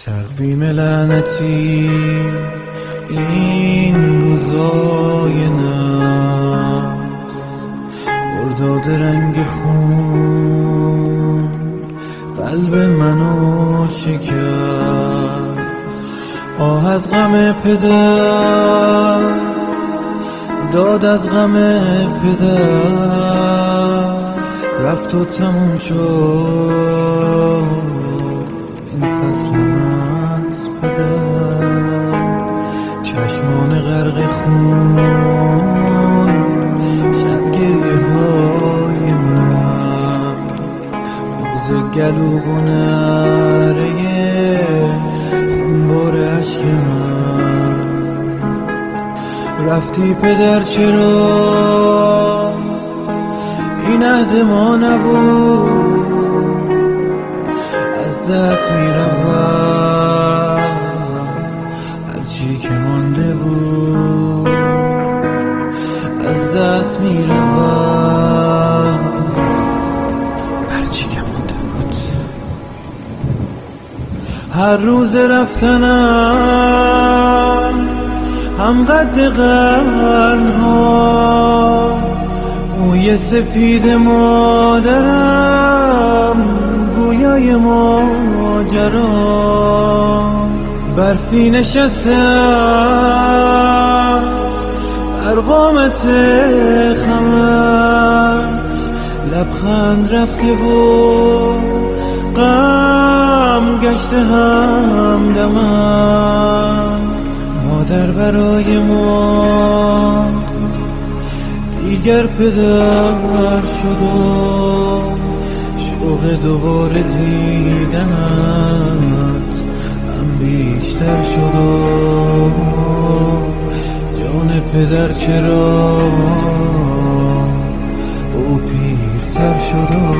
تقویم لعنتی این روزای نفس، ارداد رنگ خون قلب منو شکست. آه از غم پدر، داد از غم پدر، رفت و تموم شد این فصل از پدر. چشمان غرق خون، شب گریه های من، بغض گلو و نره خونبار عشق من. رفتی پدر چرا این عهد ما نبود، از دست می رود هرچی که مانده بود، از دست می رود هرچی که مانده بود. هر روز رفتنم هم قد قرنها، موی سپید مادرم گویای ماجرا. برفی نشسته است بر قامت خمش، لبخند رفته و غم گشته هم دمم. مادر برای ما دیگر پدر شد و شوق دوباره دیدنت هم بیشتر شد و جان پدر چرا او پیرتر شد و